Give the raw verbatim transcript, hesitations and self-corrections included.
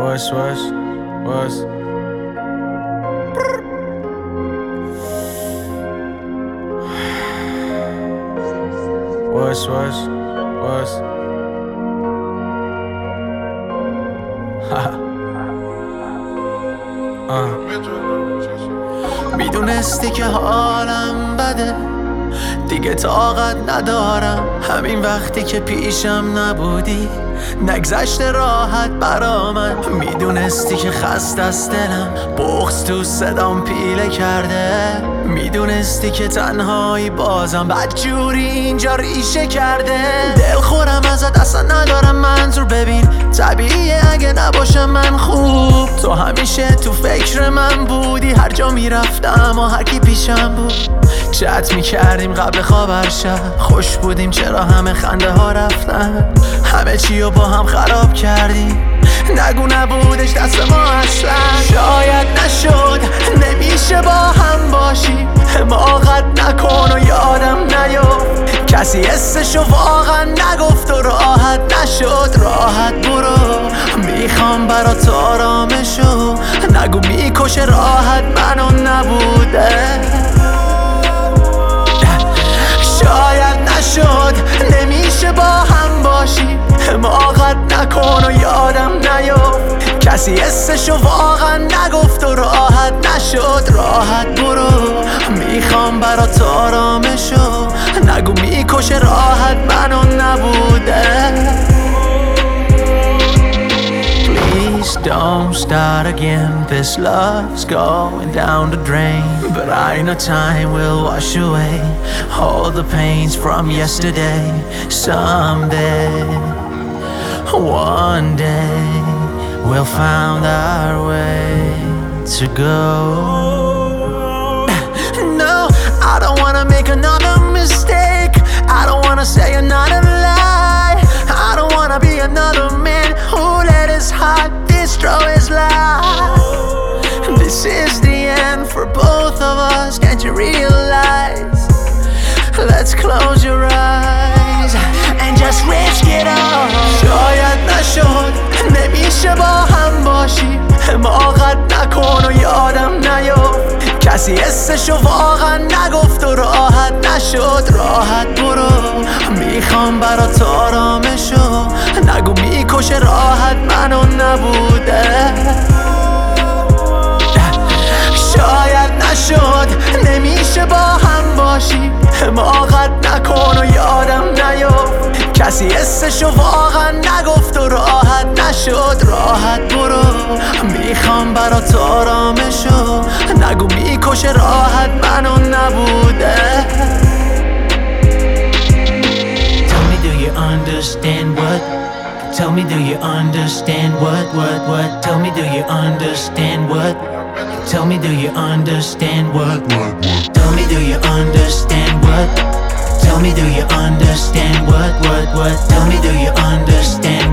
What's, what's, what's What's, what's, what's میدونستی که حالم بده، دیگه طاقت ندارم. همین وقتی که پیشم نبودی نگذشت راحت برا من. میدونستی که خسته است دلم، بغض تو صدام پیله کرده. میدونستی که تنهایی بازم بدجوری اینجا ریشه کرده. دل خورم ازت اصلا ندارم منظور، ببین طبیعیه اگه نباشم من خوب. تو همیشه تو فکر من بودی، هر جا میرفتم و هر کی پیشم بود. چت میکردیم قبل خواب هر شب، خوش بودیم چرا همه خنده ها رفتن. همه چی رو با هم خراب کردیم، نگو نبودش دست ما اصلا. شاید نشد نمیشه با هم باشی، حماقت نکن و یادم نیفت. کسی حسشو واقعا نگفت و راحت نشد. راحت برو، میخوام برات آرامشو. نگو میکشه راحت منو نبوده. شاید نشد نمیشه با هم باشی، حماقت نکن و یادم نیفت. کسی حسشو واقعا نگفت و راحت نشد. راحت برو، میخوام برات آرامشو. نگو میکشه راحت منو نبوده. Please don't start again, this love's going down the drain. But I know time will wash away all the pains from yesterday. Someday, one day, we'll find our way to go. No, I don't wanna make another mistake. I don't wanna say another lie. I don't wanna be another man who let his heart destroy his life. This is the end for both of us, can't you realize? Let's close your eyes and just risk it all. شاید نشد نمیشه با هم باشی، حماقت نکن و یادم نیفت. کسی حسشو واقعا نگفت و راحت نشد. راحت برو، میخوام برات آرامشو. نگو میکشه راحت منو نبوده. شاید نشد نمیشه با هم باشی، حماقت نکن و یادم نیفت. کسی حسشو واقعا نگفت و راحت نشد. راحت برو، میخوام برات آرامشو. نگو میکشه راحت منو نبوده. Tell me do you understand what? Tell me do you understand what, what, what? Tell me do you understand what? Tell me do you understand what, what, what? Tell me do you understand what? Tell me do you understand what, what, what? Tell me do you understand